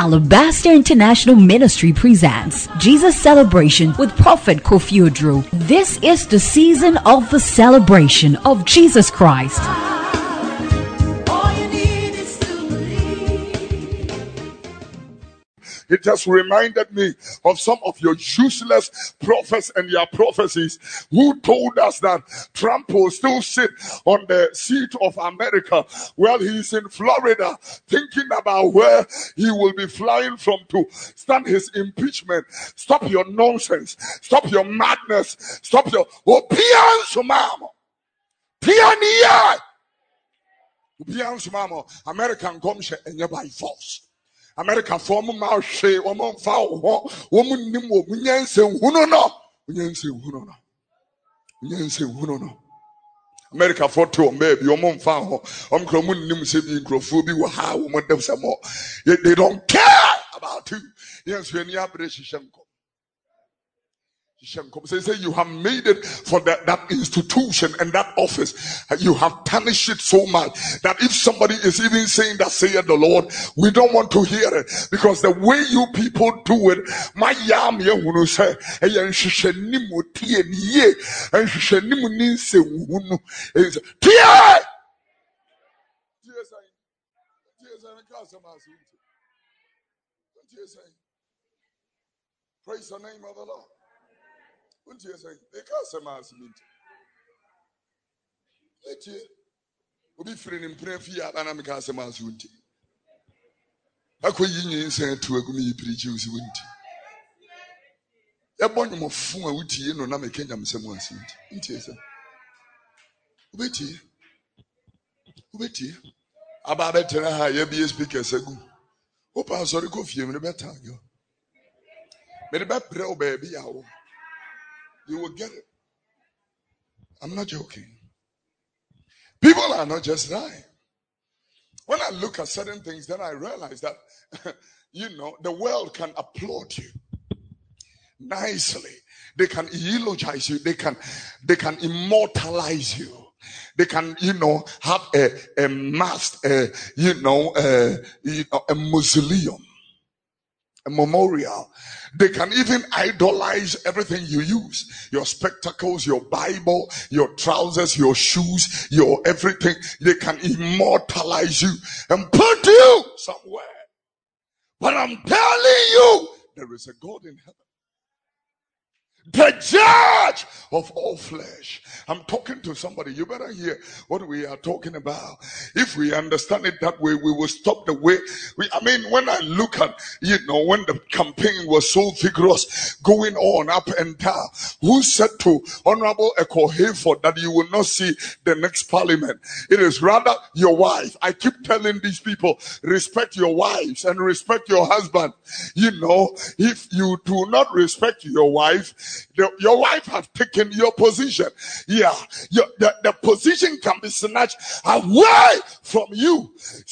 Alabaster International Ministry presents Jesus Celebration with Prophet Kofi Oduro. This is the season of the celebration of Jesus Christ. It just reminded me of some of your useless prophets and their prophecies who told us that Trump will still sit on the seat of America while he's in Florida thinking about where he will be flying from to stand his impeachment. Stop your nonsense. Stop your madness. Stop your American comes and by force. America form ma hwe wo mfa ho wo nim wo nyanse hunu no America for to baby wo mfa ho kro nim se bi nkrofo bi wo ha wo dem se mo they don't care about you. Yes, when you abre shishanko say you have made it for that institution and that office. You have tarnished it so much that if somebody is even saying that saith the Lord, we don't want to hear it, because the way you people do it, my yam ye say praise the name of the Lord. What you say? They can't say mass meet. Let you be free in prayer for you, and I'm can't say mass meet. I could you say to a gummy preach you, wouldn't you? A bonum of fun with you, no, I'm a Kenyan someone seat. Wait here. About it, I be a speaker. Hope I'm sorry, go for you, better. But about prayer, baby, you will get it. I'm not joking. People are not just lying. When I look at certain things, then I realize that, the world can applaud you nicely. They can eulogize you. They can immortalize you. They can, have a mast, a mausoleum, a memorial. They can even idolize everything you use. Your spectacles, your Bible, your trousers, your shoes, your everything. They can immortalize you and put you somewhere. But I'm telling you, there is a God in heaven, the judge of all flesh. I'm talking to somebody. You better hear what we are talking about. If we understand it that way, we will stop the way. When I look at, when the campaign was so vigorous, going on up and down, who said to Honorable Eko Hayford that you will not see the next parliament? It is rather your wife. I keep telling these people, respect your wives and respect your husband. If you do not respect your wife, your wife has taken your position. Yeah, the position can be snatched away from you.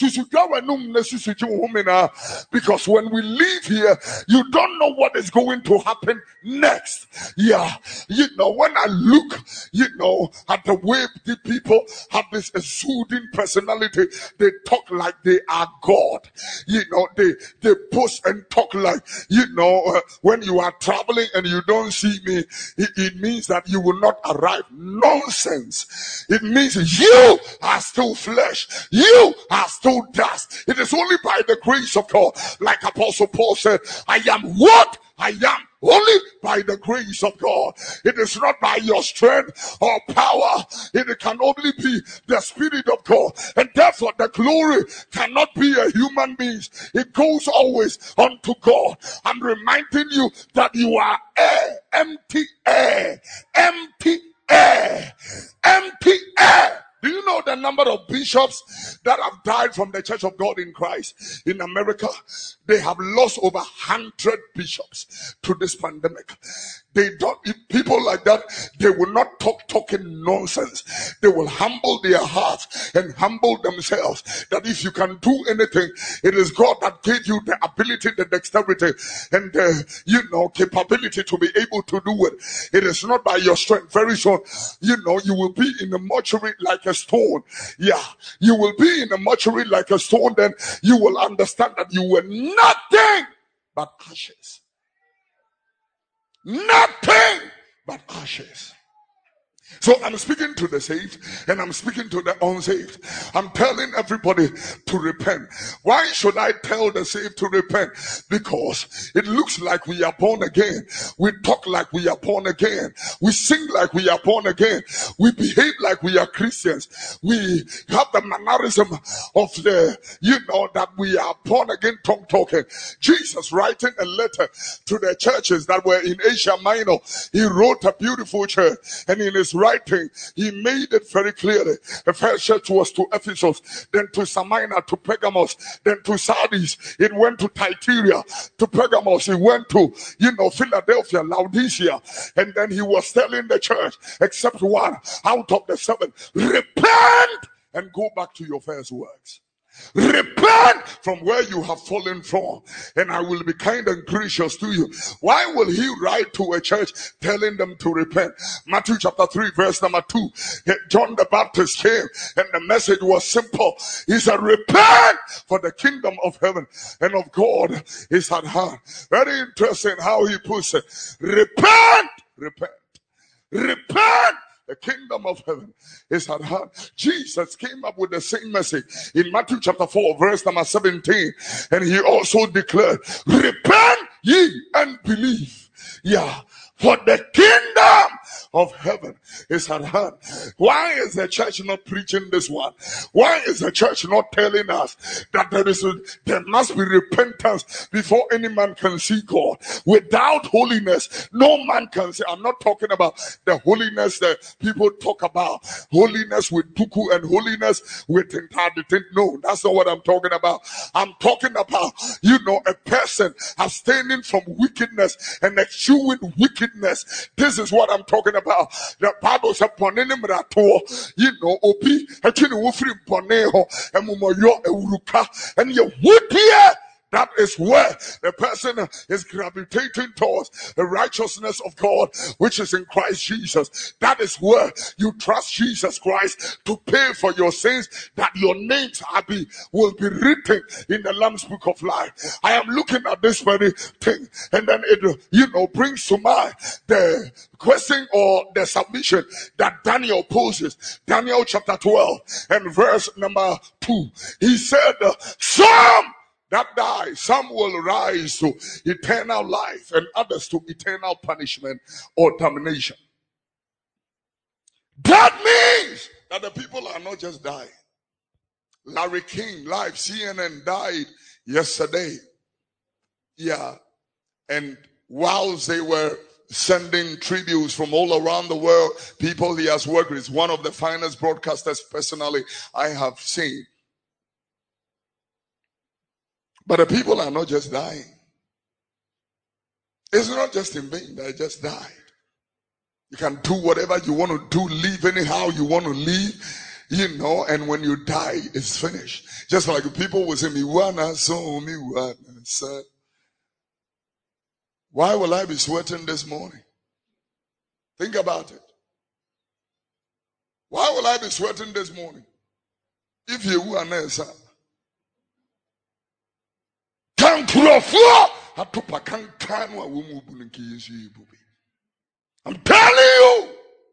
Because when we leave here, you don't know what is going to happen next. Yeah, when I look, at the way the people have this exuding personality, they talk like they are God. They boast and talk like, when you are traveling and you don't see me, it means that you will not arrive. Nonsense. It means you are still flesh. You are still dust. It is only by the grace of God, like Apostle Paul said, I am what I am. Only by the grace of God. It is not by your strength or power. It can only be the Spirit of God. And therefore the glory cannot be a human being. It goes always unto God. I'm reminding you that you are air, empty air, empty air, empty air. Do you know the number of bishops that have died from the Church of God in Christ in America? They have lost over 100 bishops to this pandemic. They don't, people like that, they will not talking nonsense. They will humble their hearts and humble themselves. That if you can do anything, it is God that gave you the ability, the dexterity, and the capability to be able to do it. It is not by your strength. Very soon, you will be in a mortuary like a stone. Yeah, you will be in a mortuary like a stone. Then you will understand that you were nothing but ashes. Nothing but ashes. So I'm speaking to the saved and I'm speaking to the unsaved. I'm telling everybody to repent. Why should I tell the saved to repent? Because it looks like we are born again. We talk like we are born again. We sing like we are born again. We behave like we are Christians. We have the mannerism of that we are born again tongue talking. Jesus writing a letter to the churches that were in Asia Minor. He wrote a beautiful church, and in his writing, he made it very clearly. The first church was to Ephesus, then to Smyrna, to Pergamos, then to Sardis. It went to Thyatira, to Pergamos. It went to, Philadelphia, Laodicea. And then he was telling the church, except one out of the seven, repent and go back to your first works. Repent from where you have fallen from, and I will be kind and gracious to you. Why will he write to a church telling them to repent? Matthew chapter 3 verse number 2. John the Baptist came and the message was simple. He said, repent, for the kingdom of heaven and of God is at hand. Very interesting how he puts it. Repent, repent, repent. The kingdom of heaven is at hand. Jesus came up with the same message in Matthew chapter 4 verse number 17, and he also declared, repent ye and believe. Yeah, for the kingdom of heaven is at hand. Why is the church not preaching this one? Why is the church not telling us that there must be repentance before any man can see God? Without holiness, no man can see. I'm not talking about the holiness that people talk about. Holiness with tuku and holiness with interdicting. No, that's not what I'm talking about. I'm talking about, a person abstaining from wickedness and eschewing wickedness. This is what I'm talking about. The Bible says, obi, actually, wufri boneho, emumoyo, euruka, and you would hear. That is where the person is gravitating towards the righteousness of God, which is in Christ Jesus. That is where you trust Jesus Christ to pay for your sins, that your names will be written in the Lamb's Book of Life. I am looking at this very thing, and then it, brings to mind the question or the submission that Daniel poses. Daniel chapter 12 and verse number 2. He said, some that die, some will rise to eternal life and others to eternal punishment or damnation. That means that the people are not just dying. Larry King, live CNN, died yesterday. Yeah. And whilst they were sending tributes from all around the world, people he has worked with, one of the finest broadcasters personally I have seen. But the people are not just dying. It's not just in vain. They just died. You can do whatever you want to do, live anyhow you want to live, and when you die, it's finished. Just like people will say, why will I be sweating this morning? Think about it. Why will I be sweating this morning? If you were an sir. I'm telling you.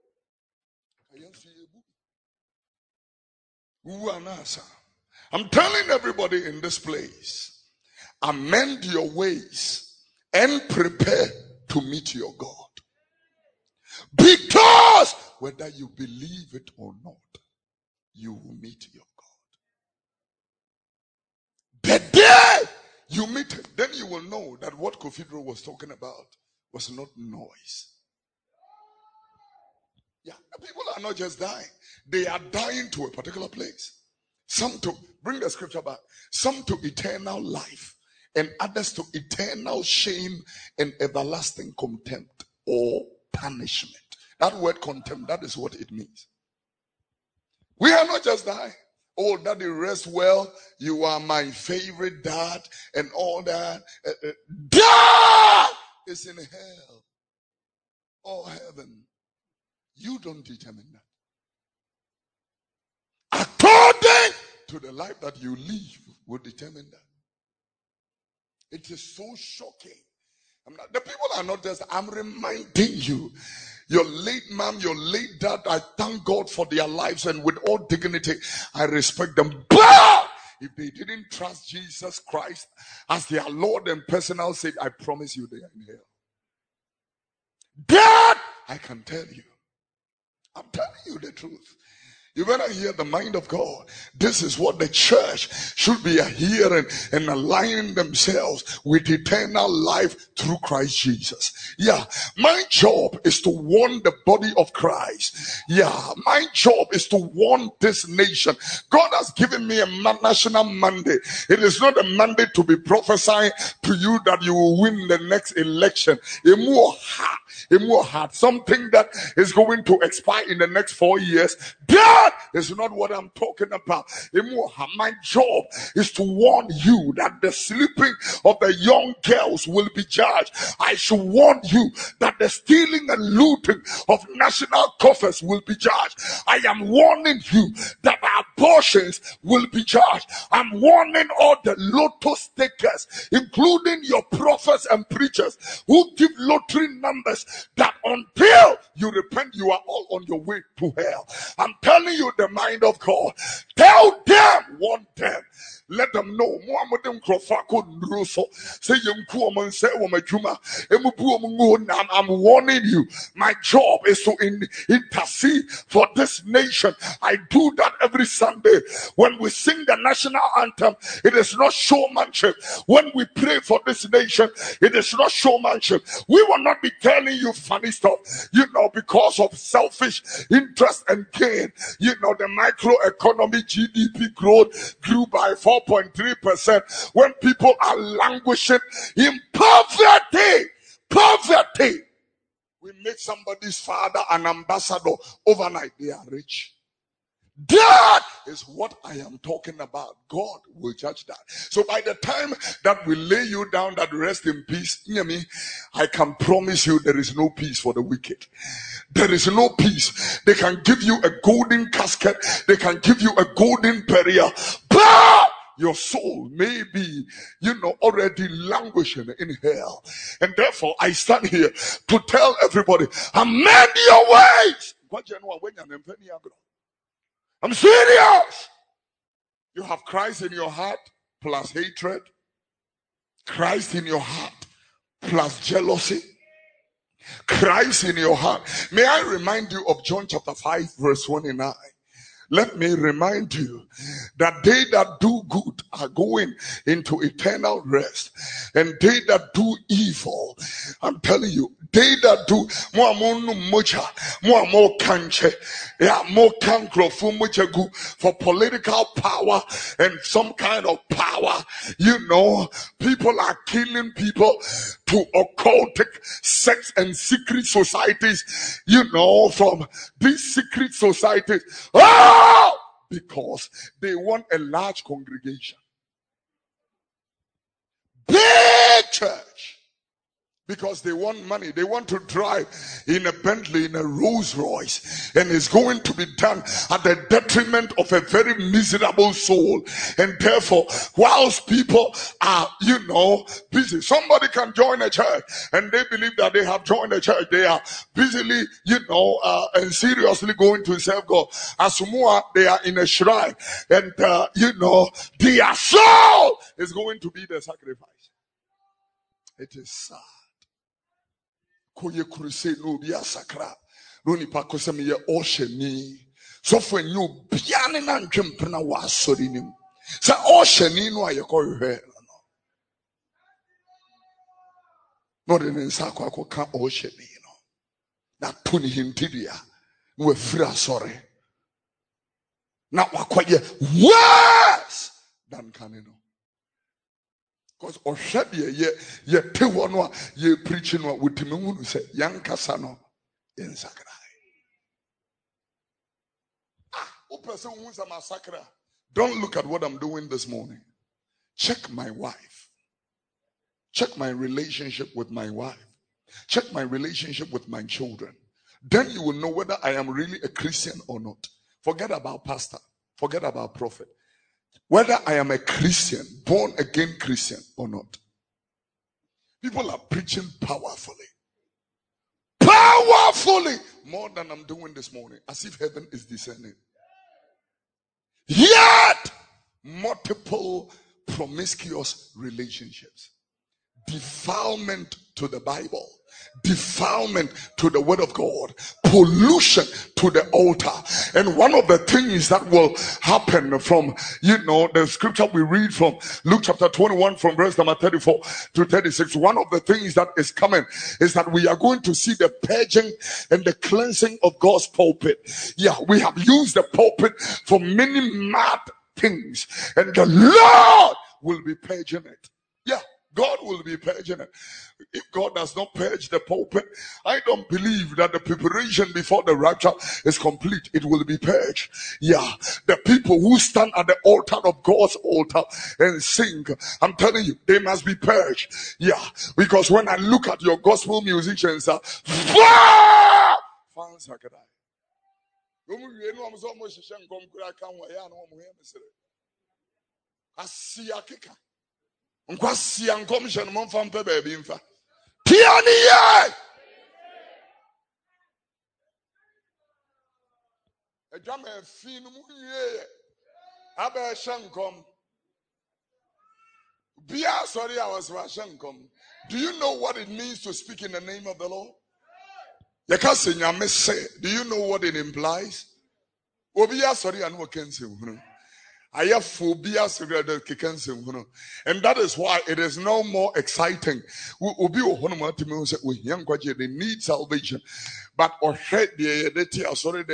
I'm telling everybody in this place, amend your ways and prepare to meet your God. Because whether you believe it or not, you will meet your God. The day you meet him, then you will know that what Cathedral was talking about was not noise. Yeah, people are not just dying. They are dying to a particular place. Some to, bring the scripture back, some to eternal life and others to eternal shame and everlasting contempt. or punishment. That word contempt, that is what it means. We are not just dying. Oh, daddy, rest well. You are my favorite dad and all that. Dad is in hell or heaven. You don't determine that. According to the life that you live will determine that. It is so shocking. The people are not just, I'm reminding you. Your late mom, your late dad, I thank God for their lives, and with all dignity, I respect them. But if they didn't trust Jesus Christ as their Lord and personal Savior, I promise you they are in hell. Dad, I can tell you. I'm telling you the truth. You better hear the mind of God. This is what the church should be hearing and aligning themselves with eternal life through Christ Jesus. Yeah, my job is to warn the body of Christ. Yeah, my job is to warn this nation. God has given me a national mandate. It is not a mandate to be prophesying to you that you will win the next election. Something that is going to expire in the next 4 years. That is not what I'm talking about. My job is to warn you that the sleeping of the young girls will be judged. I should warn you that the stealing and looting of national coffers will be judged. I am warning you that abortions will be judged. I'm warning all the lotto takers, including your prophets and preachers who give lottery numbers, that until you repent, you are all on your way to hell. I'm telling you the mind of God. Tell them, warn them. Let them know. I'm warning you. My job is to intercede for this nation. I do that every Sunday. When we sing the national anthem, it is not showmanship. When we pray for this nation, it is not showmanship. We will not be telling you funny stuff, because of selfish interest and gain. The microeconomy GDP growth grew by 4.3% when people are languishing in poverty. We make somebody's father an ambassador overnight. They are rich. That is what I am talking about. God will judge that. So by the time that we lay you down, that rest in peace, hear me, I can promise you there is no peace for the wicked. There is no peace. They can give you a golden casket. They can give you a golden burial. But your soul may be, already languishing in hell. And therefore, I stand here to tell everybody, amend your ways. I'm serious. You have Christ in your heart plus hatred. Christ in your heart plus jealousy. Christ in your heart. May I remind you of John chapter 5 verse 29. Let me remind you that they that do good are going into eternal rest, and they that do evil, I'm telling you, they that do more for political power and some kind of power. People are killing people to occultic sex and secret societies, from these secret societies. Because they want a large congregation, big church, because they want money. They want to drive in a Bentley, in a Rolls Royce, and it's going to be done at the detriment of a very miserable soul. And therefore, whilst people are, busy, somebody can join a church and they believe that they have joined a church. They are busily, and seriously going to serve God. As more, they are in a shrine, and their soul is going to be the sacrifice. It is sad. Koye crusade no bi asakra no nipa ko sem ye oshani so for you biane na ntwempena wa asori nim say oshani no ayekohwe no de nsa akwa ka oshani no na tuni hintidia no afira asori na wakoye worse than kanino. Because Oshadi ye te one ye preaching what with him say young Casano in Sakra. Person who's a massacre. Don't look at what I'm doing this morning. Check my wife. Check my relationship with my wife. Check my relationship with my children. Then you will know whether I am really a Christian or not. Forget about pastor. Forget about prophet. Whether I am a Christian, born again Christian or not. People are preaching powerfully. Powerfully. More than I'm doing this morning. As if heaven is descending. Yet, multiple promiscuous relationships. Defilement to the Bible. Defilement to the word of God. Pollution to the altar. And one of the things that will happen from, the scripture we read from Luke chapter 21 from verse number 34 to 36. One of the things that is coming is that we are going to see the purging and the cleansing of God's pulpit. Yeah, we have used the pulpit for many mad things. And the Lord will be purging it. Yeah. God will be purging it. If God does not purge the pulpit, I don't believe that the preparation before the rapture is complete. It will be purged. Yeah. The people who stand at the altar of God's altar and sing, I'm telling you, they must be purged. Yeah. Because when I look at your gospel musicians, fans are good. Nkwasi ankom hye no mfa mpa baabi mfa tiani ye adwama afi no mu ye aba hye nkom bia sorry I was hye nkom. Do you know what it means to speak in the name of the Lord? Yakase nyame say, do you know what it implies? Obi ya sorry anu kense hunu. I have phobia, and that is why it is no more exciting. They need salvation, but sorry,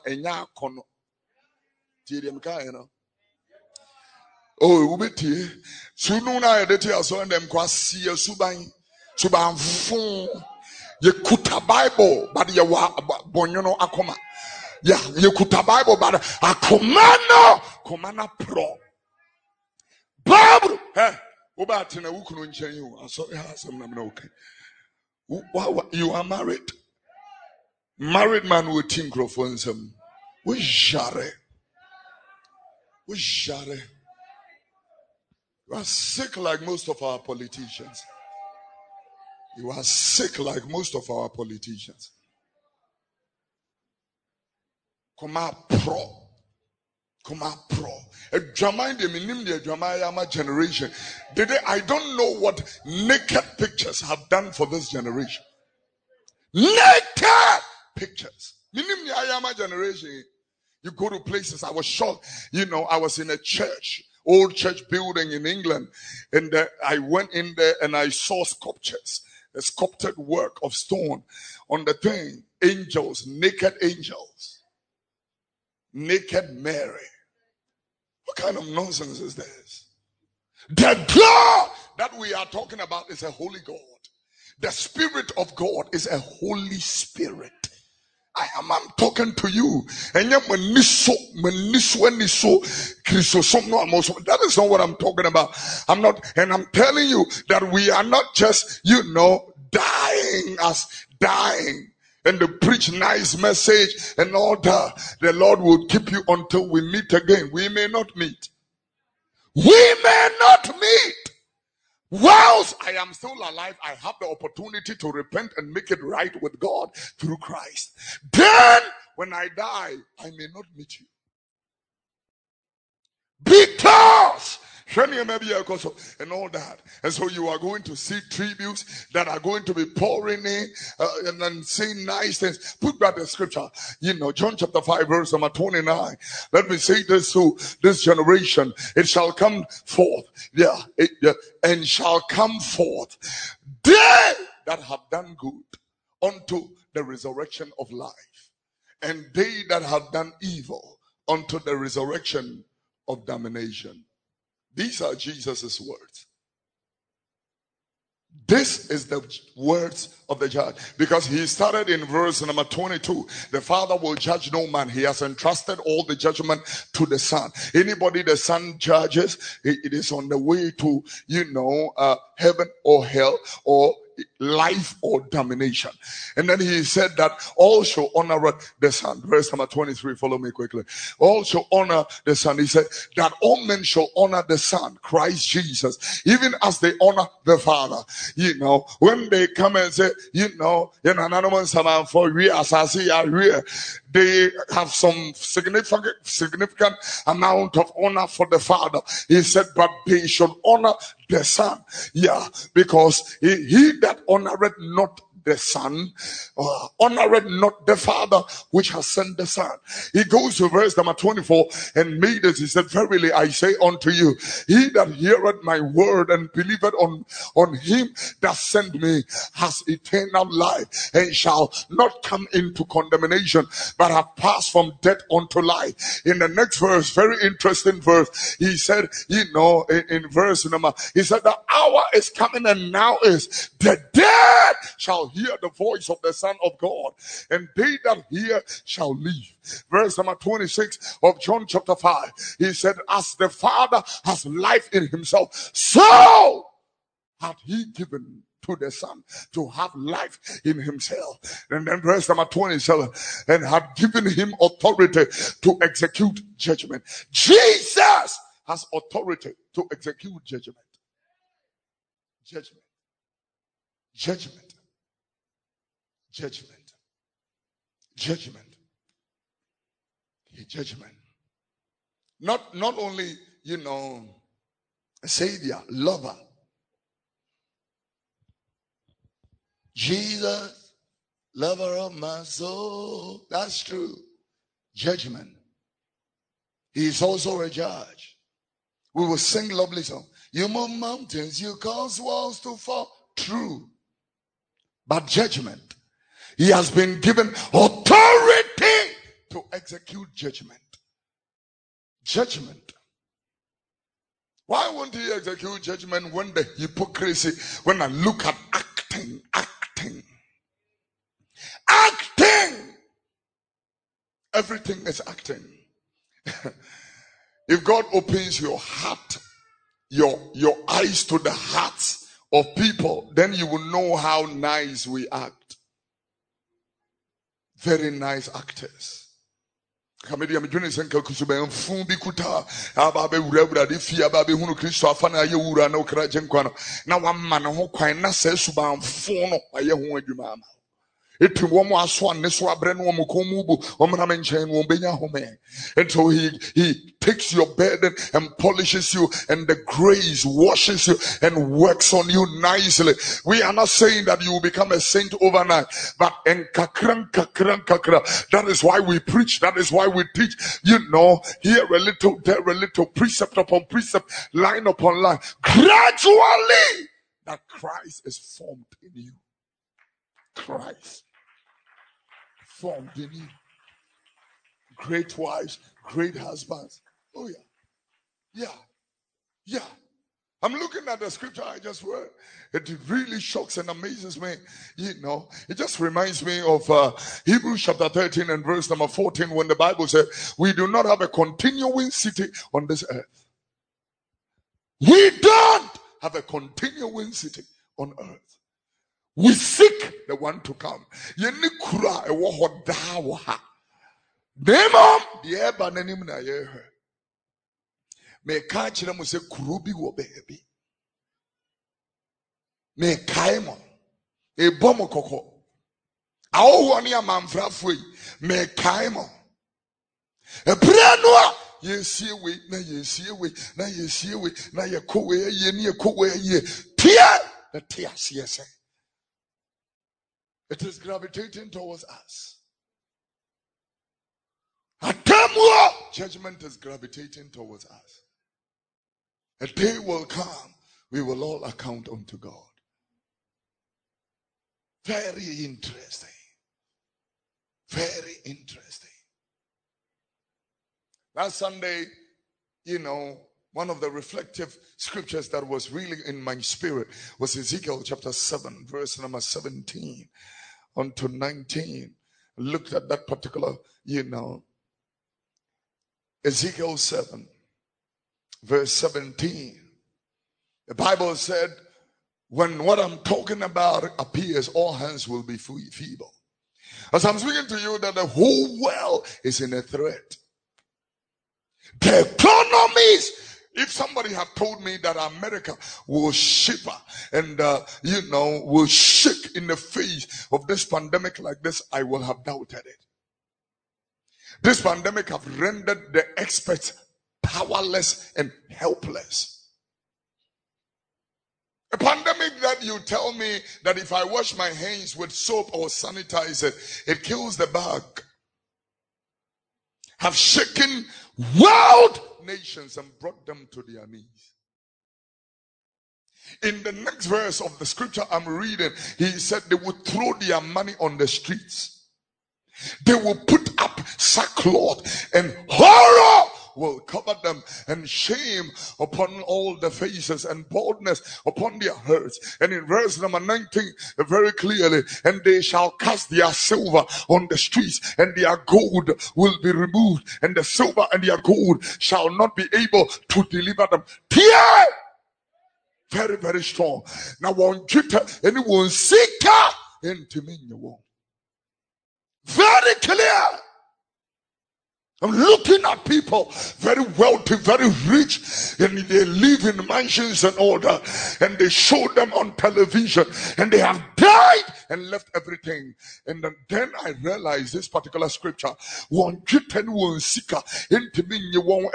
oh, ubeti. Sununa edeti aso them kwasi suban fun. Ye kuta Bible, but ye wa bonyono akoma. Yeah, you could a Bible, but a commander pro. Bible, hey, Ubatina Ukun you. I saw some okay. You are married. Married man with think of some. We share. You are sick like most of our politicians. You are sick like most of our politicians. Come out pro. A drama in the minim the drama generation. I don't know what naked pictures have done for this generation. Naked pictures. Minim the ayama generation. You go to places. I was shocked. I was in a church, old church building in England, and I went in there and I saw sculptures, a sculpted work of stone on the thing. Angels, naked angels. Naked Mary. What kind of nonsense is this? The God that we are talking about is a holy God. The Spirit of God is a Holy Spirit. I'm talking to you. And that is not what I'm talking about. I'm telling you that we are not just, dying. And to preach nice message and all that. The Lord will keep you until we meet again. We may not meet. Whilst I am still alive, I have the opportunity to repent and make it right with God through Christ. Then, when I die, I may not meet you. Because and all that. And so you are going to see tributes that are going to be pouring in and then saying nice things. Put back the scripture. John chapter 5 verse number 29. Let me say this to this generation. It shall come forth. And shall come forth. They that have done good unto the resurrection of life. And they that have done evil unto the resurrection of damnation. These are Jesus' words. This is the words of the judge, because he started in verse number 22. The Father will judge no man. He has entrusted all the judgment to the Son. Anybody the Son judges, it is on the way to, heaven or hell, or life or domination. And then he said that all shall honor the Son. Verse number 23, follow me quickly. All shall honor the Son. He said that all men shall honor the Son, Christ Jesus, even as they honor the Father. When they come and say, for we as I see are here, they have some significant amount of honor for the Father. He said, but they should honor the Son. Yeah, because he that honoreth not the Son, honoreth not the Father which has sent the Son. He goes to verse number 24 and made it. He said, verily I say unto you, he that heareth my word and believeth on him that sent me has eternal life, and shall not come into condemnation, but have passed from death unto life. In the next verse, very interesting verse, he said, in verse number, he said, the hour is coming and now is, the dead shall hear the voice of the Son of God, and they that hear shall live. Verse number 26 of John chapter 5, he said, as the Father has life in himself, so hath he given to the Son to have life in himself. And then verse number 27, and had given him authority to execute judgment. Jesus has authority to execute judgment. Judgment. Judgment. Judgment. Judgment. Judgment. Not only, a savior, lover. Jesus, lover of my soul. That's true. Judgment. He is also a judge. We will sing lovely song. You move mountains, you cause walls to fall. True. But judgment. He has been given authority to execute judgment. Judgment. Why won't he execute judgment when the hypocrisy, when I look at acting. Everything is acting. If God opens your heart, your eyes to the hearts of people, then you will know how nice we act. Very nice actors. Kamedi amedwene senka kusuba mfu bi kuta aba be wura de fi aba be hunu Kristo afa na ye wura na okra genkwa no na wamma ne ho kwan na sa suba mfu no aye ho adwuma ama. And so he takes your burden and polishes you, and the grace washes you and works on you nicely. We are not saying that you will become a saint overnight, but that is why we preach, that is why we teach, here a little, there a little, precept upon precept, line upon line, gradually that Christ is formed in you. Christ formed in you. Great wives, great husbands. Oh yeah. I'm looking at the scripture I just read. It really shocks and amazes me. It just reminds me of Hebrews chapter 13 and verse number 14, when the Bible said, we do not have a continuing city on this earth. We don't have a continuing city on earth. We seek the one to come. Yenikura ewo hoda wo ha. Demom de ba nanim na ye he. Me ka kire mo se kuro bi wo beebi. Me kai mo. E bom kokko. Awo ne amamfrafo yi. Me kai mo. E pre no a yesie we na yesie we na yesie we na ye ko we ye ne ye ko we ye. Tie the tears yes. It is gravitating towards us. Judgment is gravitating towards us. A day will come, we will all account unto God. Very interesting. Very interesting. Last Sunday, One of the reflective scriptures that was really in my spirit was Ezekiel chapter 7, verse number 17 unto 19. Looked at that particular, Ezekiel 7, verse 17. The Bible said, when what I'm talking about appears, all hands will be feeble. As I'm speaking to you, that the whole world is in a threat. The economies. If somebody had told me that America will shiver and, will shake in the face of this pandemic like this, I will have doubted it. This pandemic have rendered the experts powerless and helpless. A pandemic that you tell me that if I wash my hands with soap or sanitizer, it kills the bug, have shaken world nations and brought them to their knees. In the next verse of the scripture I'm reading, he said they would throw their money on the streets. They will put up sackcloth and horror will cover them, and shame upon all the faces, and baldness upon their heads. And in verse number 19, very clearly, and they shall cast their silver on the streets, and their gold will be removed, and the silver and their gold shall not be able to deliver them. Tear! Very, very strong. Now, one Twitter, anyone seeker into me, very clear. I'm looking at people very wealthy, very rich, and they live in mansions and all that, and they show them on television, and they have died and left everything. And then I realized this particular scripture, one seeker into me, you won't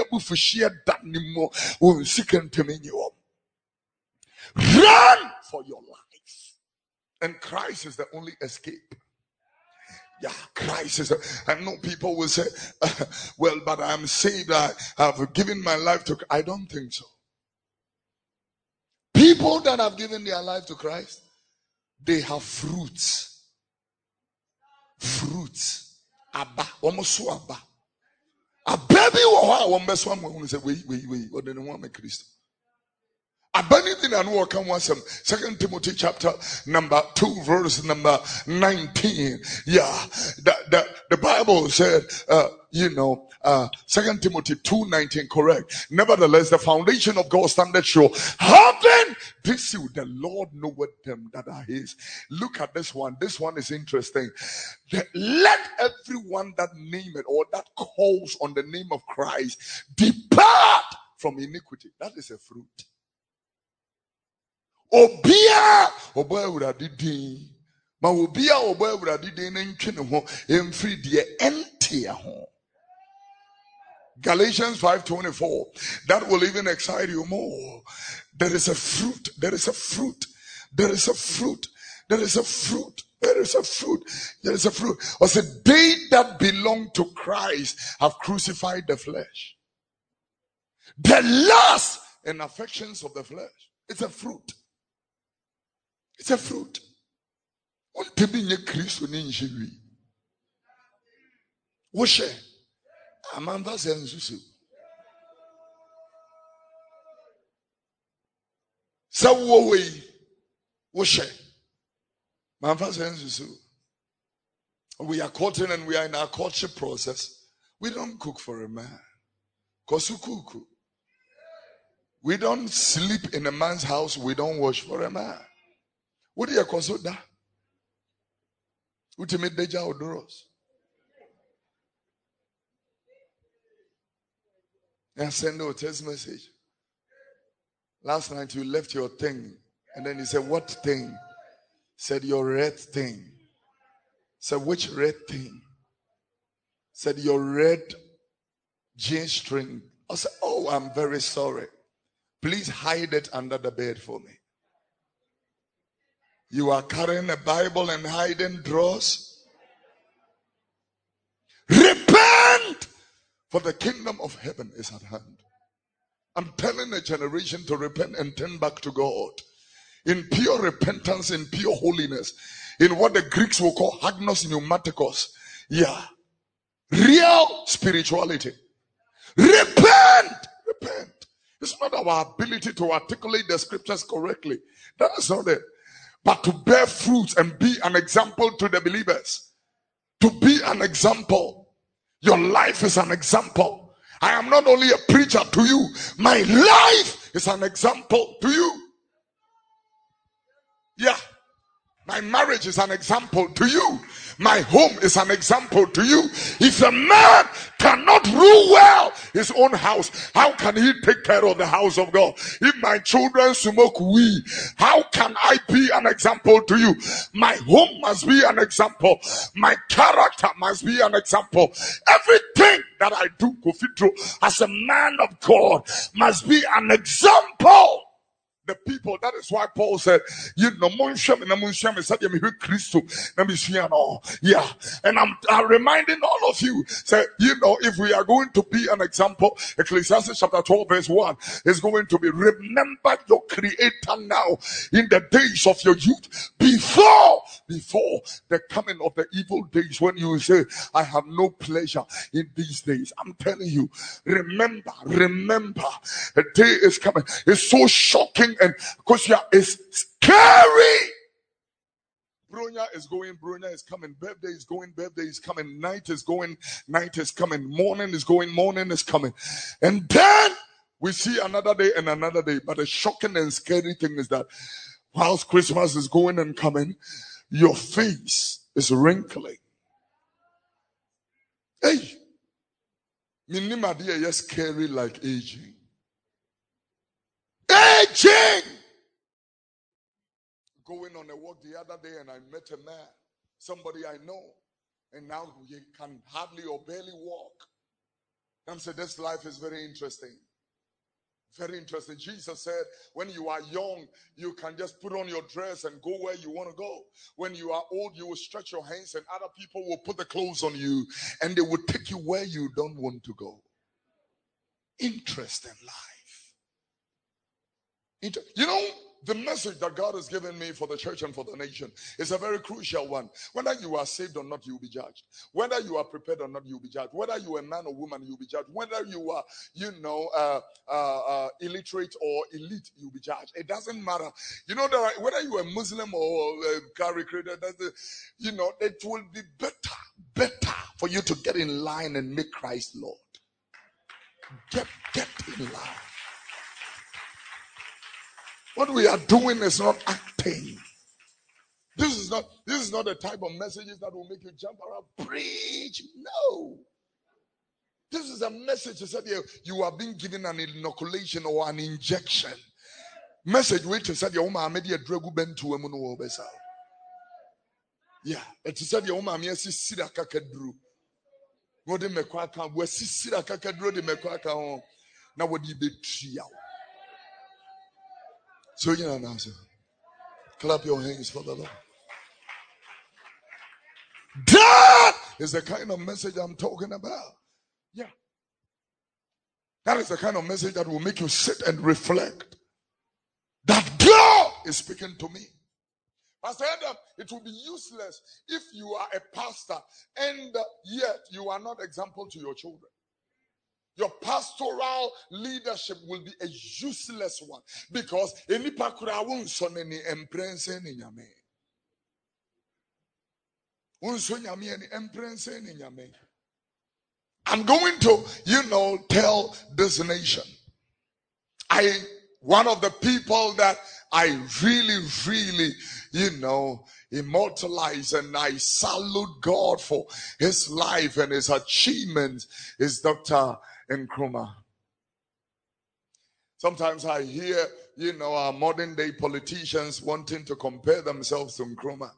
run for your life, and Christ is the only escape. Yeah, Christ is. I know people will say, well, but I'm saved. I have given my life to Christ. I don't think so. People that have given their life to Christ, they have fruits. Fruits. Abba. Almost so abba. A baby will say, wait. What do you want me, Christ? Abandon and walk on 2 Timothy chapter number 2 verse number 19. Yeah, the Bible said, 2 Timothy 2:19, correct. Nevertheless, the foundation of God standeth sure. Having this seal, the Lord knoweth them that are his. Look at this one. This one is interesting. Let everyone that name it or that calls on the name of Christ depart from iniquity. That is a fruit. Obia oba didi ma obia oba didi na ntwe ne ho emfiri de ente ho. Galatians 5:24, that will even excite you more. There is a fruit, there is a fruit, there is a fruit, there is a fruit, there is a fruit, there is a fruit. Or say, they that belong to Christ have crucified the flesh, the lust and affections of the flesh. It's a fruit. It's a fruit. What to be a Christian ninja? Woshe, Amanda Sensusu. So we woshe, Amanda Sensusu. We are courting and we are in our courtship process. We don't cook for a man. Kosukuku. We don't sleep in a man's house. We don't wash for a man. What do you consider that? Ultimate deja odoros. And send a text message. Last night you left your thing. And then he said, what thing? Said, your red thing. Said, which red thing? Said, your red jean string. I said, oh, I'm very sorry. Please hide it under the bed for me. You are carrying a Bible and hiding drawers. Repent, for the kingdom of heaven is at hand. I'm telling a generation to repent and turn back to God in pure repentance, in pure holiness, in what the Greeks will call hagnos pneumatikos. Yeah, real spirituality. Repent, repent. It's not our ability to articulate the scriptures correctly. That is not it. But to bear fruits and be an example to the believers. To be an example. Your life is an example. I am not only a preacher to you. My life is an example to you. Yeah. My marriage is an example to you. My home is an example to you. If a man cannot rule well his own house, how can he take care of the house of God? If my children smoke weed, how can I be an example to you? My home must be an example. My character must be an example. Everything that I do, Kofitro, as a man of God, must be an example. The people, that is why Paul said, you know, yeah. And I'm reminding all of you, say, you know, if we are going to be an example, Ecclesiastes chapter 12 verse 1 is going to be, remember your creator now in the days of your youth, before the coming of the evil days, when you say, I have no pleasure in these days. I'm telling you, remember, the day is coming. It's so shocking. And because it's scary. Brunya is going, Brunya is coming. Birthday is going, birthday is coming. Night is going, night is coming. Morning is going, morning is coming. And then we see another day and another day. But the shocking and scary thing is that whilst Christmas is going and coming, your face is wrinkling. Hey, Minimadi is scary like aging. Aging! Going on a walk the other day and I met a man, somebody I know, and now he can hardly or barely walk. And said, this life is very interesting. Very interesting. Jesus said, when you are young, you can just put on your dress and go where you want to go. When you are old, you will stretch your hands and other people will put the clothes on you and they will take you where you don't want to go. Interesting life. You know, the message that God has given me for the church and for the nation is a very crucial one. Whether you are saved or not, you will be judged. Whether you are prepared or not, you will be judged. Whether you are a man or woman, you will be judged. Whether you are, illiterate or elite, you will be judged. It doesn't matter. You know, whether you are a Muslim or a Gary Creator, you know, it will be better for you to get in line and make Christ Lord. Get in line. What we are doing is not acting. This is not the type of messages that will make you jump around, preach. No. This is a message that you are being given an inoculation or an injection. Message which is that your woman made a drug to a yeah, it is that your woman may see Sida Kakadru. What the Mekwaka, where Sida Kakadru, the Mekwaka, now what you be trio. So you know now, sir. Clap your hands for the Lord. That is the kind of message I'm talking about. Yeah. That is the kind of message that will make you sit and reflect. That God is speaking to me. Pastor Adam, it will be useless if you are a pastor and yet you are not example to your children. Your pastoral leadership will be a useless one because any pakura won't son any empress any nyame. I'm going to, tell this nation. One of the people that I really, immortalize and I salute God for his life and his achievements is Dr. Nkrumah. Sometimes I hear, our modern day politicians wanting to compare themselves to Nkrumah.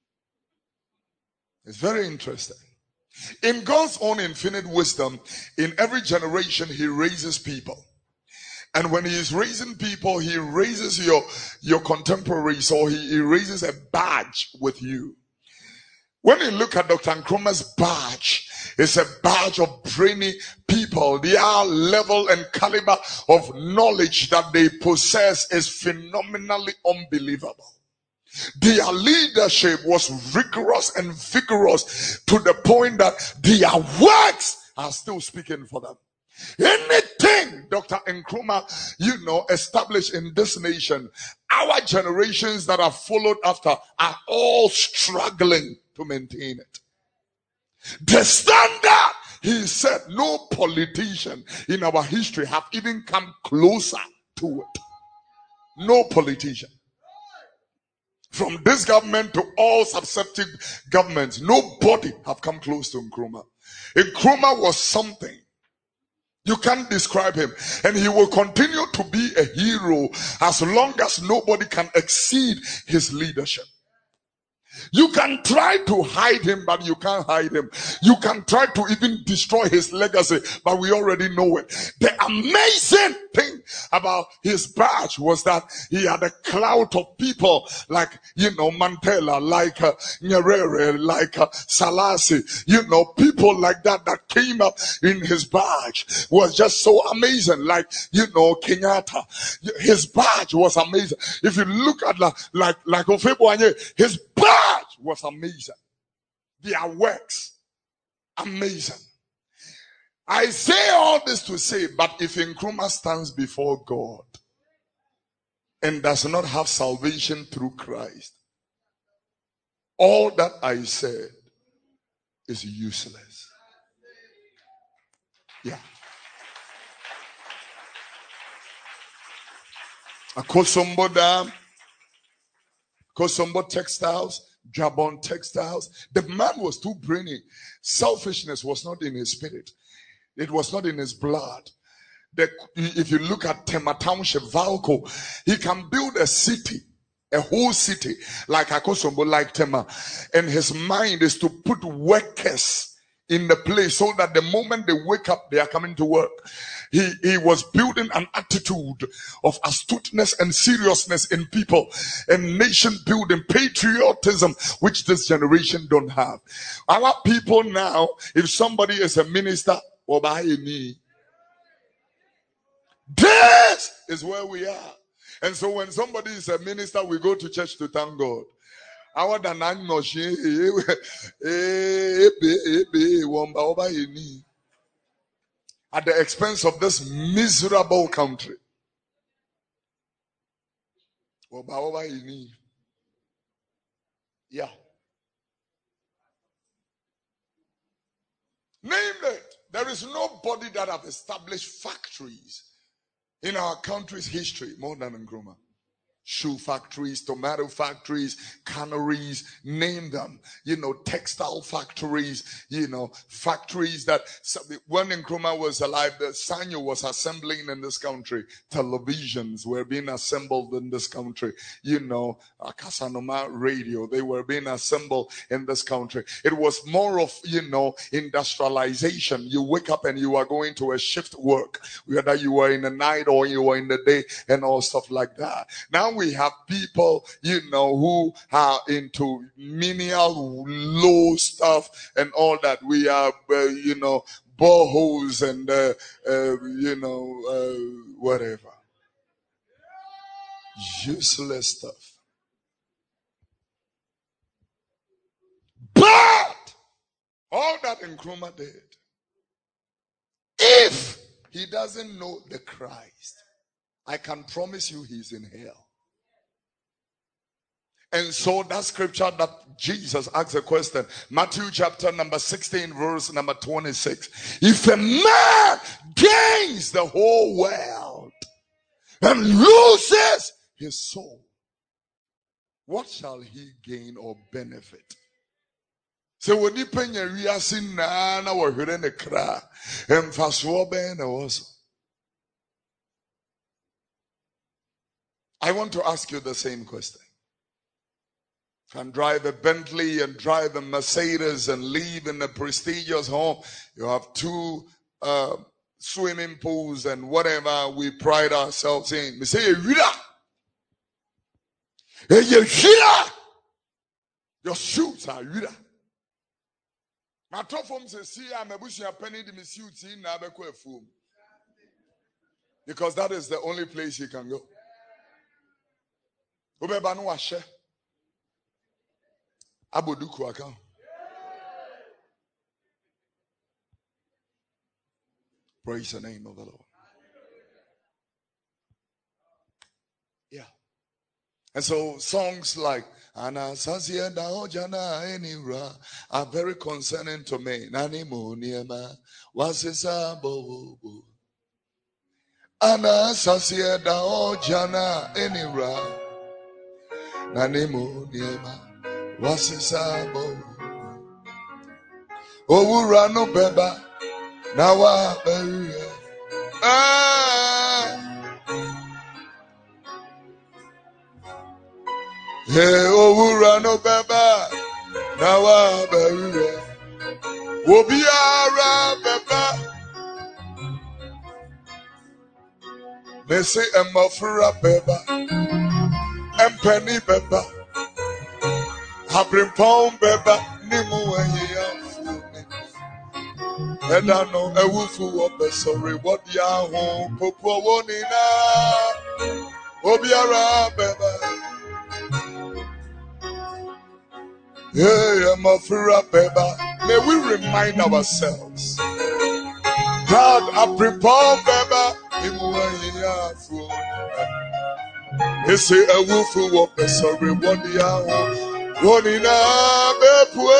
It's very interesting. In God's own infinite wisdom, in every generation, he raises people. And when he is raising people, he raises your contemporaries, or he raises a badge with you. When you look at Dr. Nkrumah's badge, it's a badge of brainy people. Their level and caliber of knowledge that they possess is phenomenally unbelievable. Their leadership was rigorous and vigorous to the point that their works are still speaking for them. Anything Dr. Nkrumah, established in this nation, our generations that have followed after are all struggling to maintain it. The standard, he said, no politician in our history have even come closer to it. No politician. From this government to all subsequent governments, nobody have come close to Nkrumah. Nkrumah was something. You can't describe him. And he will continue to be a hero as long as nobody can exceed his leadership. You can try to hide him, but you can't hide him. You can try to even destroy his legacy, but we already know it. The amazing thing about his badge was that he had a cloud of people like, Mandela, like Nyerere, like Salasi, people like that came up in his badge was just so amazing. Like, Kenyatta, his badge was amazing. If you look at like Ofebuanye, his badge was amazing. Their works, amazing. I say all this to say, but if Nkrumah stands before God and does not have salvation through Christ, all that I said is useless. Yeah. Kosombo Textiles, Jabon Textiles. The man was too brainy. Selfishness was not in his spirit. It was not in his blood. If you look at Tema Township, Valco, he can build a city, a whole city, like Akosombo, like Tema. And his mind is to put workers in the place so that the moment they wake up, they are coming to work. He was building an attitude of astuteness and seriousness in people, and nation building, patriotism, which this generation don't have. Our people now, if somebody is a minister, this is where we are. And so when somebody is a minister, we go to church to thank God. Our at the expense of this miserable country. Yeah. Name it. There is nobody that have established factories in our country's history more than Nkrumah. Shoe factories, tomato factories, canneries, name them, textile factories, factories that when Nkrumah was alive, the Sanyo was assembling in this country. Televisions were being assembled in this country. Kasanoma radio, they were being assembled in this country. It was more of, industrialization. You wake up and you are going to a shift work, whether you are in the night or you are in the day and all stuff like that. Now we have people, who are into menial, low stuff and all that. We have, boreholes and, whatever. Useless stuff. But all that Nkrumah did, if he doesn't know the Christ, I can promise you he's in hell. And so that scripture that Jesus asked a question, Matthew chapter number 16, verse number 26. If a man gains the whole world and loses his soul, what shall he gain or benefit? So when you pay your reason na we're hearing the cry and fast forward also. I want to ask you the same question. Can drive a Bentley and drive a Mercedes and live in a prestigious home. You have 2 swimming pools and whatever we pride ourselves in. We say, your shoes are Yuda. My top form says, see, I'm a bush and penny the suits in Nabekwe foam. Because that is the only place you can go. Ubebanu washe. Aboduku account. Praise the name of the Lord. Yeah. And so songs like Anasasia Daojana Enira are very concerning to me. Nani Muniema Wasisa Bo Anasasia Daojana Enira Nani Muniema Wasisa Bo Owurano Beba Nawa Beria Hey, Owurano Beba Nawa Beria Obiara Beba Mese Emafura Beba Empeni Beba Habrimpon Beba Nimu Eya Edano Ewufu Obesori Wadia Home Popo Wonina Obiara Beba Hey Emafura Beba. May we remind ourselves God Habrimpon Beba Nimu Eya Ese Ewufu Obesori Wadia Home Wonina Bepwe.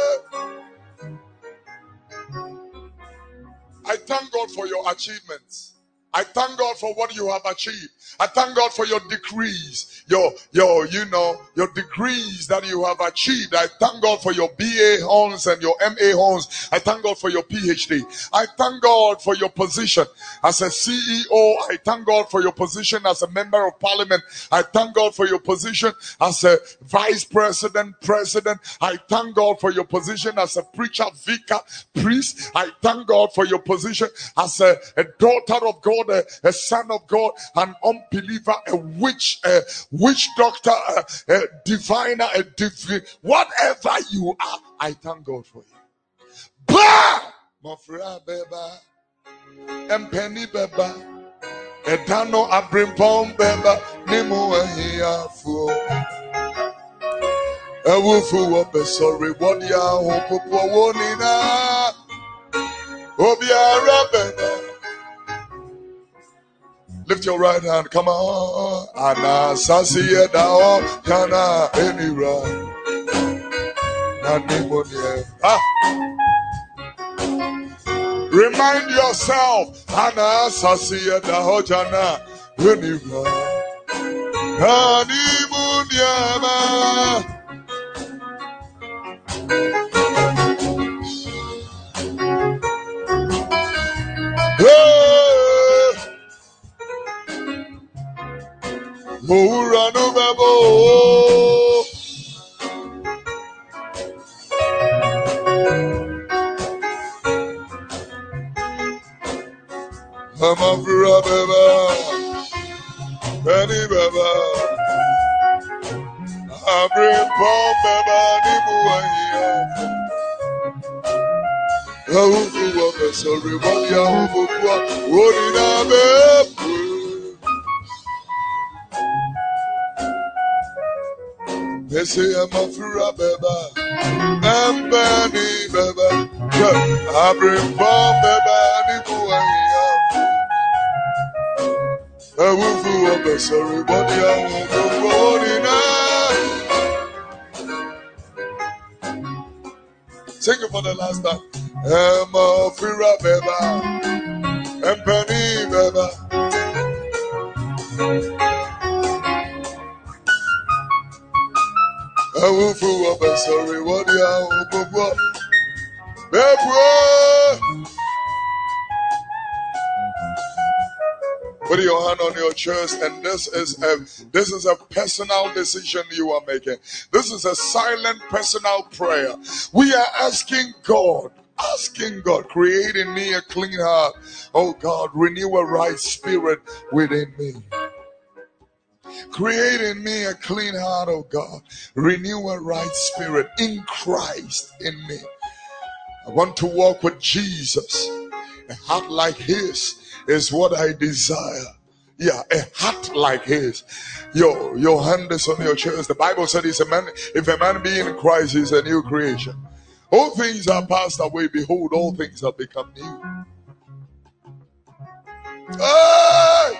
I thank God for your achievements. I thank God for what you have achieved. I thank God for your decrees, your degrees that you have achieved. I thank God for your BA horns and your MA horns. I thank God for your PhD. I thank God for your position as a CEO. I thank God for your position as a member of parliament. I thank God for your position as a vice president, president. I thank God for your position as a preacher, vicar, priest. I thank God for your position as a daughter of God, a son of God, an unbeliever, a witch doctor, a diviner, whatever you are. I thank God for you. Bah! Mafra beba, empeni beba, etano abrimpom beba, nimu ehia fu. Ewufu obesori wadia hopopo wonina. Obiara beba. Lift your right hand, come on. Ana sasiye dao kana enira. Remind yourself, Ana sasiye dao jana enira. Hanimunyama. Mourano bebo, Amafura beba, Benny beba, Abrimpom beba, Nimuaya. Ahufu wabesori wadia hufukwa, Wonina bebu. Mese Amafura beba, Mbani beba, Abrimpom beba, Nimuaya. Awufu obesori wadia hufukwa, Wonina. Sing it for the last time. Amafura beba, Mbani beba. Awufu obesori wadia hufukwa. Put your hand on your chest, and this is a personal decision you are making. This is a silent personal prayer. We are asking God, create in me a clean heart. Oh God, renew a right spirit within me. Create in me a clean heart, oh God. Renew a right spirit in Christ in me. I want to walk with Jesus. A heart like his is what I desire. Yeah, a heart like his. Your hand is on your chest. The Bible said if a man be in Christ, he's a new creation. All things are passed away. Behold, all things have become new. Hey!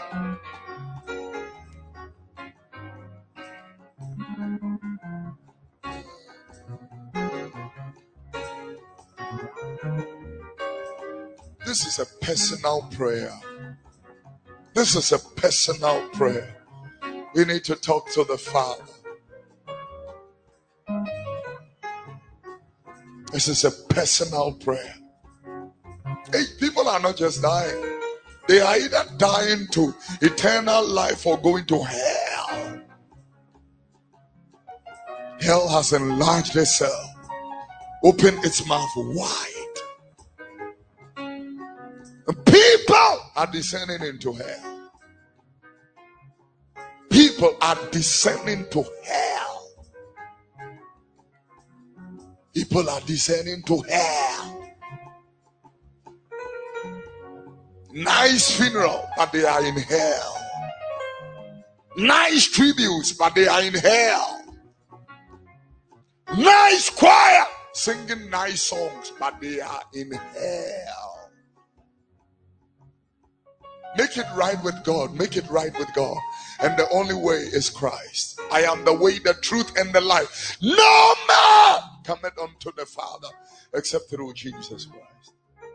This is a personal prayer. This is a personal prayer. We need to talk to the Father. This is a personal prayer. Hey, people are not just dying. They are either dying to eternal life or going to hell. Hell has enlarged itself, opened its mouth wide. People are descending into hell. People are descending to hell. People are descending to hell. Nice funeral, but they are in hell. Nice tributes, but they are in hell. Nice choir, singing nice songs, but they are in hell. Make it right with God. Make it right with God. And the only way is Christ. I am the way, the truth, and the life. No man cometh unto the Father except through Jesus Christ.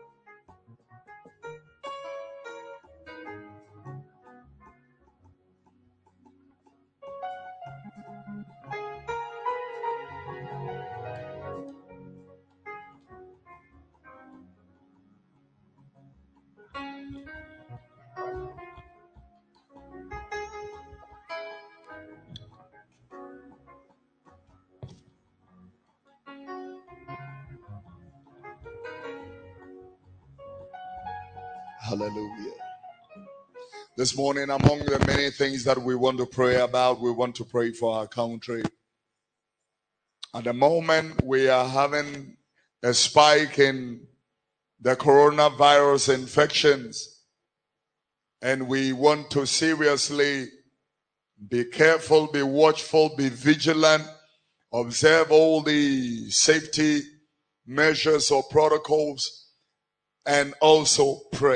Hallelujah. This morning, among the many things that we want to pray about, we want to pray for our country. At the moment, we are having a spike in the coronavirus infections, and we want to seriously be careful, be watchful, be vigilant, observe all the safety measures or protocols, and also pray.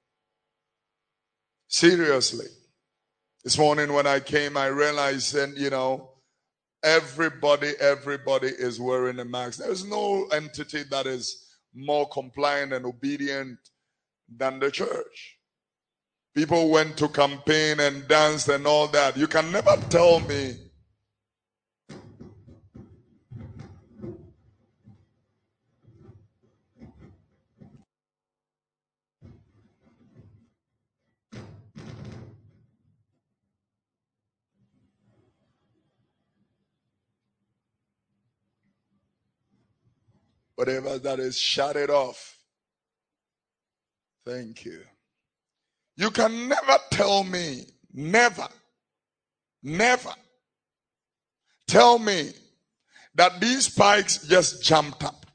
Seriously. This morning when I came, I realized that, everybody is wearing a mask. There's no entity that is more compliant and obedient than the church. People went to campaign and danced and all that. You can never tell me whatever that is, shut it off. Thank you. You can never tell me, never tell me that these spikes just jumped up.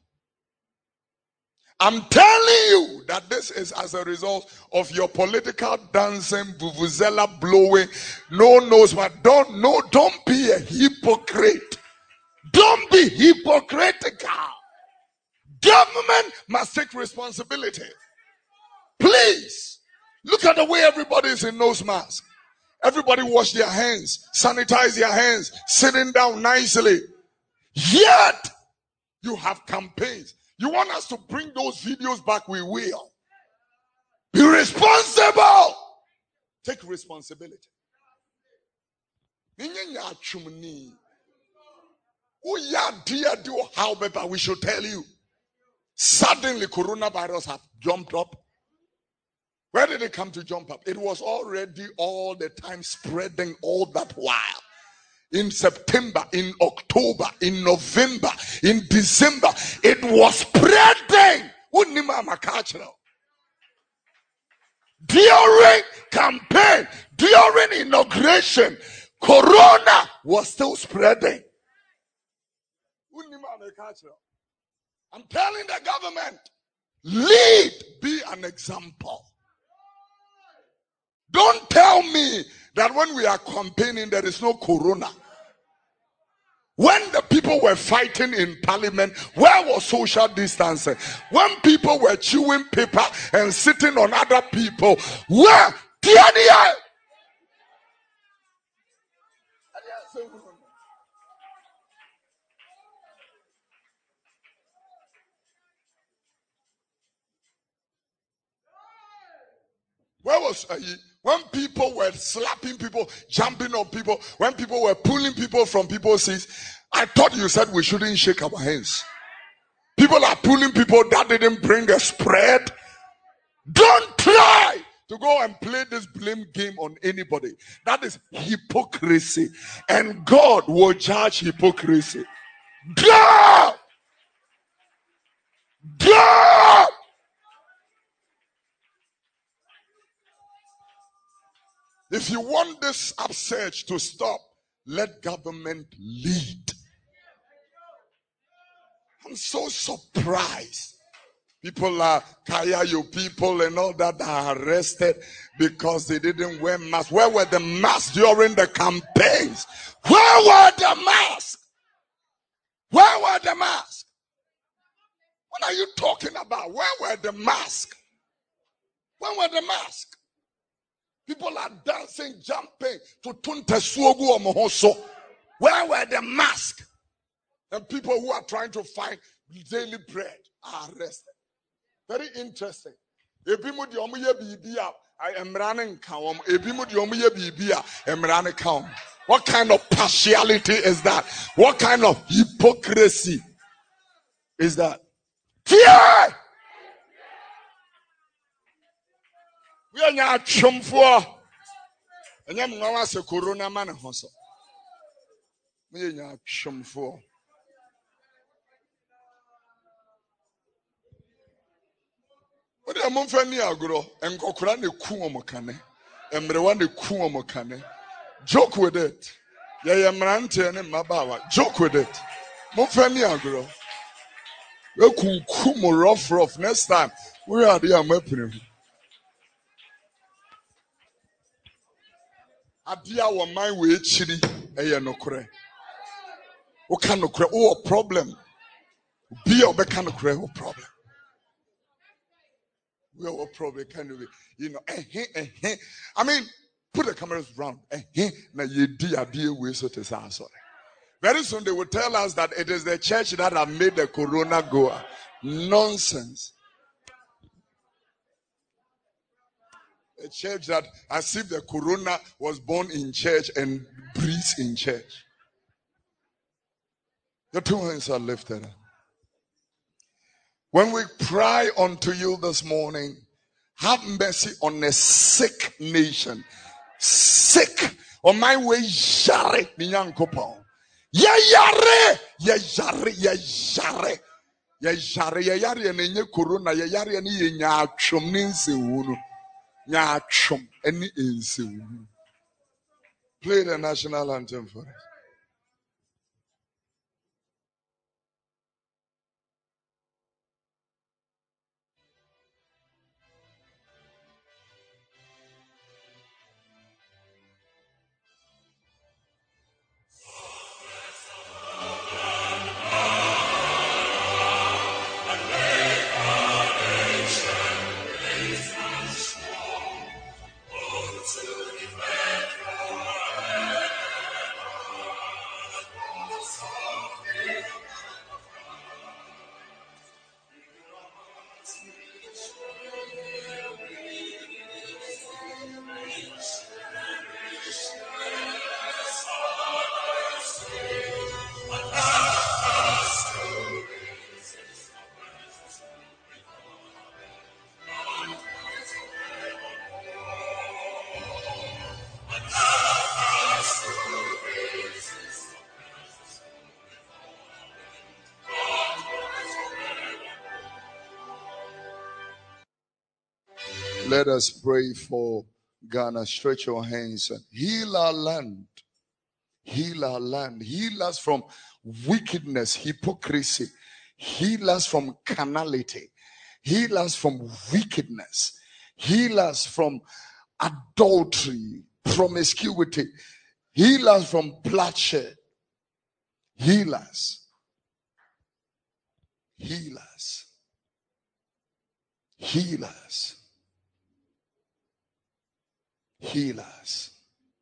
I'm telling you that this is as a result of your political dancing, vuvuzela blowing, no knows what. Don't be a hypocrite. Don't be hypocritical. Government must take responsibility. Please, look at the way everybody is in nose mask. Everybody wash their hands, sanitize their hands, sitting down nicely. Yet, you have campaigns. You want us to bring those videos back, we will. Be responsible. Take responsibility. However, we should tell you, suddenly coronavirus have jumped up. Where did it come to jump up? It was already all the time spreading all that while. In September, in October, in November, in December, it was spreading. During campaign, during inauguration, corona was still spreading. I'm telling the government, lead, be an example. Don't tell me that when we are campaigning there is no corona. When the people were fighting in parliament, where was social distancing? When people were chewing paper and sitting on other people, where? Where was when people were slapping people, jumping on people, when people were pulling people from people's seats? I thought you said we shouldn't shake our hands. People are pulling people that didn't bring a spread. Don't try to go and play this blame game on anybody. That is hypocrisy. And God will judge hypocrisy. God! God! If you want this upsurge to stop, let government lead. I'm so surprised. People are Kayayo people and all that are arrested because they didn't wear masks. Where were the masks during the campaigns? Where were the masks? Where were the masks? What are you talking about? Where were the masks? Where were the masks? People are dancing, jumping to Tunte Suogu Omohoso. Where were the masks? And people who are trying to find daily bread are arrested. Very interesting. Ebimu di omu ye bibia emrane nka om. Ebimu di omu ye bibia emrane ka om. What kind of partiality is that? What kind of hypocrisy is that? Fear! We are not chumfo. And yam ngawa se corona man hoso. We are not chumfo. What are Monfani agro and Kokura ne Kuomokane and Mrewa ne Kuomokane? Joke with it. Ya Mrante and Mabawa. Joke with it. Monfani agro. You kumo rough. Next time we are the Amapinim. Adia wa my way chili a no cre. What kind of cre? Oh, problem. Be a kind of cre problem. We are probably kind of, I mean, put the cameras round. Now you deal with so to say sorry. Very soon they will tell us that it is the church that have made the corona goer. Nonsense. A church that, as if the corona was born in church and breathes in church. Your two hands are lifted. When we cry unto you this morning, have mercy on a sick nation. Sick. On my way, yare, ninyankopon. Ya yare, ya yare, ya yare. Ya yare, ya yare, nenye corona, ya yare, ni ye nyachum, ninse wunu. Nyachum, eni ense wunu. Play the national anthem for us. Let us pray for Ghana. Stretch your hands and heal our land. Heal our land. Heal us from wickedness, hypocrisy. Heal us from carnality. Heal us from wickedness. Heal us from adultery, promiscuity. Heal us from bloodshed. Heal us. Heal us. Heal us. Heal us.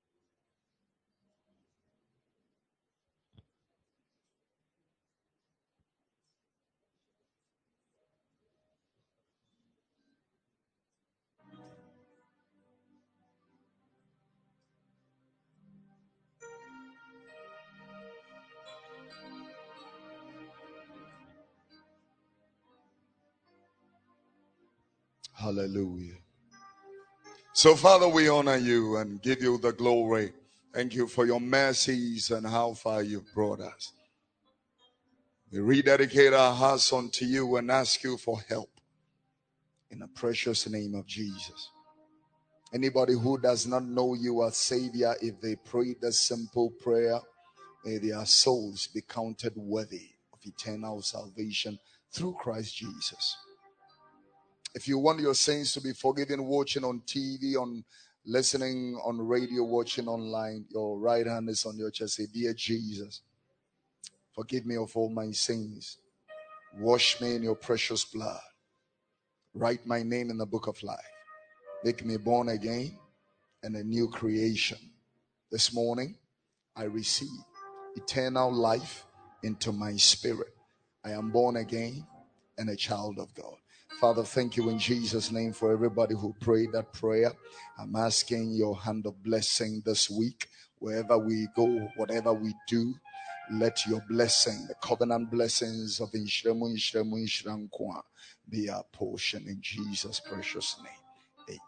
Hallelujah. So, Father, we honor you and give you the glory. Thank you for your mercies and how far you've brought us. We rededicate our hearts unto you and ask you for help in the precious name of Jesus. Anybody who does not know you as Savior, if they pray this simple prayer, may their souls be counted worthy of eternal salvation through Christ Jesus. If you want your sins to be forgiven, watching on TV, on listening on radio, watching online, your right hand is on your chest. Say, dear Jesus, forgive me of all my sins. Wash me in your precious blood. Write my name in the book of life. Make me born again and a new creation. This morning, I receive eternal life into my spirit. I am born again and a child of God. Father, thank you in Jesus' name for everybody who prayed that prayer. I'm asking your hand of blessing this week. Wherever we go, whatever we do, let your blessing, the covenant blessings of Inshremu, Inshremu, Inshrankwa be our portion in Jesus' precious name.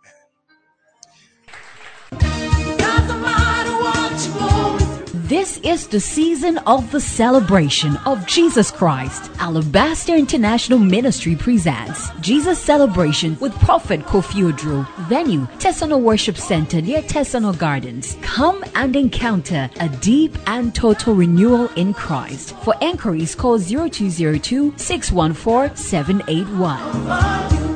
Amen. Doesn't matter what you're going through. This is the season of the celebration of Jesus Christ. Alabaster International Ministry presents Jesus Celebration with Prophet Kofi Odro. Venue, Tesano Worship Center near Tesano Gardens. Come and encounter a deep and total renewal in Christ. For enquiries, call 0202 614 781.